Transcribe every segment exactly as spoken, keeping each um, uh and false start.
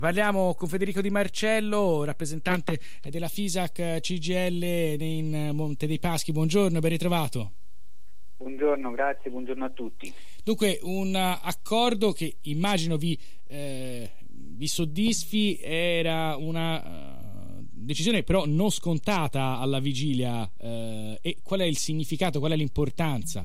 Parliamo con Federico Di Marcello, rappresentante della FISAC C G I L in Monte dei Paschi. Buongiorno, ben ritrovato. Buongiorno, grazie, buongiorno a tutti. Dunque, un accordo che immagino vi, eh, vi soddisfi, era una uh, decisione però non scontata alla vigilia. Eh, e qual è il significato, qual è l'importanza?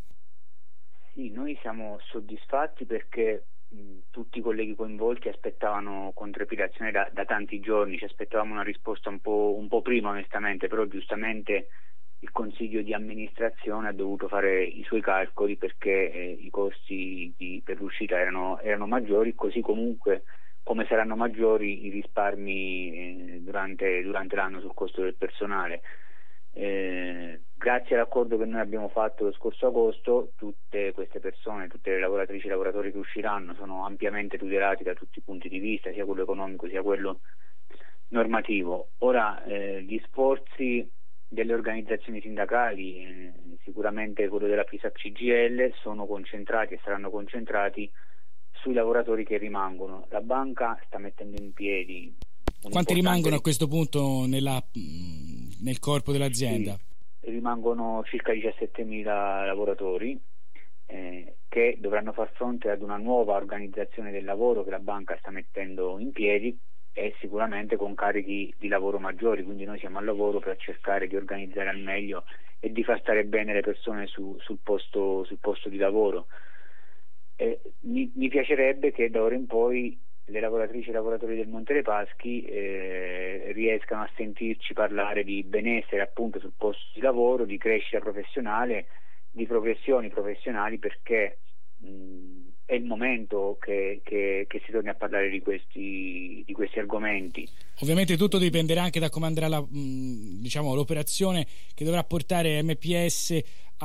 Sì, noi siamo soddisfatti perché tutti i colleghi coinvolti aspettavano con trepidazione da, da tanti giorni, ci aspettavamo una risposta un po', un po' prima onestamente, però giustamente il consiglio di amministrazione ha dovuto fare i suoi calcoli perché eh, i costi di, per l'uscita erano, erano maggiori, così comunque come saranno maggiori i risparmi eh, durante, durante l'anno sul costo del personale. Eh, grazie all'accordo che noi abbiamo fatto lo scorso agosto, tutte queste persone, tutte le lavoratrici e lavoratori che usciranno sono ampiamente tutelati da tutti i punti di vista, sia quello economico sia quello normativo. Ora eh, gli sforzi delle organizzazioni sindacali, eh, sicuramente quello della FISAC C G I L, sono concentrati e saranno concentrati sui lavoratori che rimangono. La banca sta mettendo in piedi Quanti rimangono a questo punto nella, nel corpo dell'azienda? Sì, rimangono circa diciassettemila lavoratori eh, che dovranno far fronte ad una nuova organizzazione del lavoro che la banca sta mettendo in piedi e sicuramente con carichi di lavoro maggiori, quindi noi siamo al lavoro per cercare di organizzare al meglio e di far stare bene le persone su, sul, posto, sul posto di lavoro. Eh, mi, mi piacerebbe che da ora in poi le lavoratrici e i lavoratori del Monte dei Paschi eh, riescano a sentirci parlare di benessere appunto sul posto di lavoro, di crescita professionale, di progressioni professionali, perché mh, è il momento che, che, che si torni a parlare di questi, di questi argomenti. Ovviamente tutto dipenderà anche da come andrà la, mh, diciamo, l'operazione che dovrà portare M P S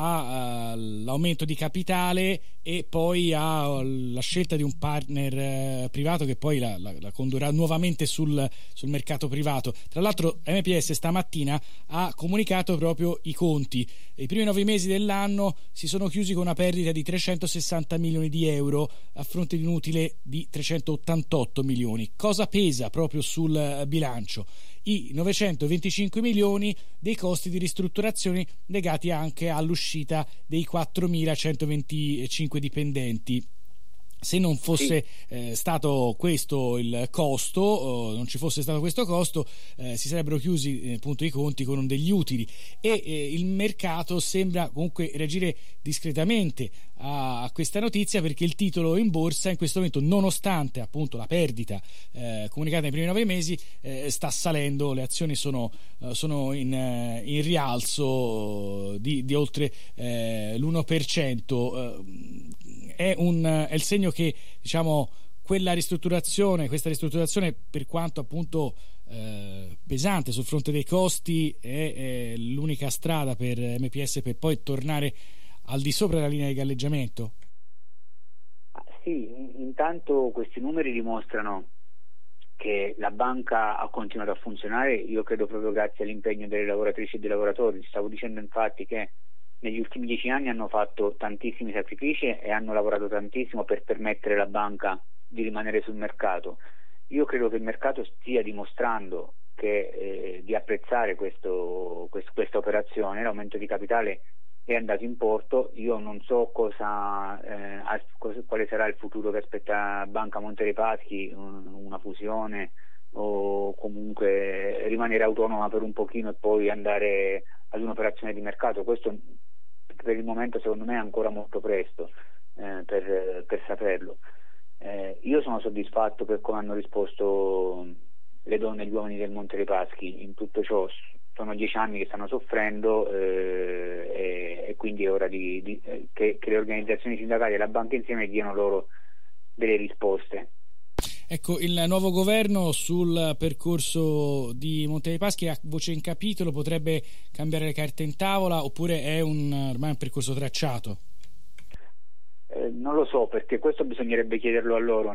all'aumento di capitale e poi alla scelta di un partner eh, privato che poi la, la, la condurrà nuovamente sul, sul mercato privato. Tra l'altro M P S stamattina ha comunicato proprio i conti. I primi nove mesi dell'anno si sono chiusi con una perdita di trecentosessanta milioni di euro a fronte di un utile di trecentottantotto milioni. Cosa pesa proprio sul bilancio? I novecentoventicinque milioni dei costi di ristrutturazione legati anche all'uscita dei quattromilacentoventicinque dipendenti. Se non fosse eh, stato questo il costo, o non ci fosse stato questo costo, eh, si sarebbero chiusi eh, appunto i conti con degli utili e eh, il mercato sembra comunque reagire discretamente a, a questa notizia, perché il titolo in borsa in questo momento, nonostante appunto la perdita eh, comunicata nei primi nove mesi, eh, sta salendo. Le azioni sono, eh, sono in, eh, in rialzo di, di oltre eh, l'uno per cento. Eh, è, un, è il segno che diciamo quella ristrutturazione, questa ristrutturazione, per quanto appunto eh, pesante sul fronte dei costi, è, è l'unica strada per M P S per poi tornare al di sopra della linea di galleggiamento? Sì, intanto questi numeri dimostrano che la banca ha continuato a funzionare, io credo proprio grazie all'impegno delle lavoratrici e dei lavoratori. Stavo dicendo infatti che negli ultimi dieci anni hanno fatto tantissimi sacrifici e hanno lavorato tantissimo per permettere alla banca di rimanere sul mercato. Io credo che il mercato stia dimostrando che, eh, di apprezzare questo, questo, questa operazione. L'aumento di capitale è andato in porto. Io non so cosa, eh, quale sarà il futuro che aspetta Banca Monte dei Paschi, una fusione o comunque rimanere autonoma per un pochino e poi andare ad un'operazione di mercato. Questo per il momento secondo me è ancora molto presto eh, per, per saperlo. Eh, io sono soddisfatto per come hanno risposto le donne e gli uomini del Monte dei Paschi in tutto ciò. Sono dieci anni che stanno soffrendo eh, e, e quindi è ora di, di, eh, che, che le organizzazioni sindacali e la banca insieme diano loro delle risposte. Ecco, il nuovo governo sul percorso di Monte dei Paschi a voce in capitolo potrebbe cambiare le carte in tavola, oppure è un, ormai un percorso tracciato? Eh, non lo so, perché questo bisognerebbe chiederlo a loro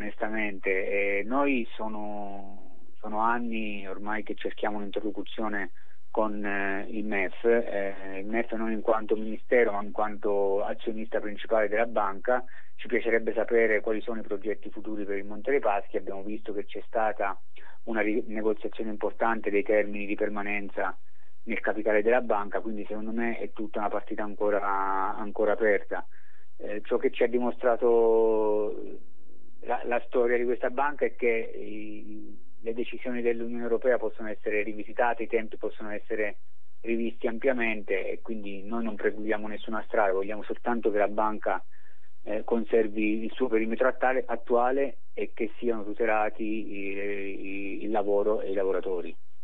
onestamente. Eh, noi sono, sono anni ormai che cerchiamo un'interlocuzione con eh, il M E F, eh, il M E F non in quanto ministero ma in quanto azionista principale della banca. Ci piacerebbe sapere quali sono i progetti futuri per il Monte dei Paschi. Abbiamo visto che c'è stata una negoziazione importante dei termini di permanenza nel capitale della banca, quindi secondo me è tutta una partita ancora, ancora aperta. Eh, ciò che ci ha dimostrato la, la storia di questa banca è che i, le decisioni dell'Unione Europea possono essere rivisitate, i tempi possono essere rivisti ampiamente, e quindi noi non precludiamo nessuna strada, vogliamo soltanto che la banca eh, conservi il suo perimetro attuale, attuale e che siano tutelati i, i, il lavoro e i lavoratori.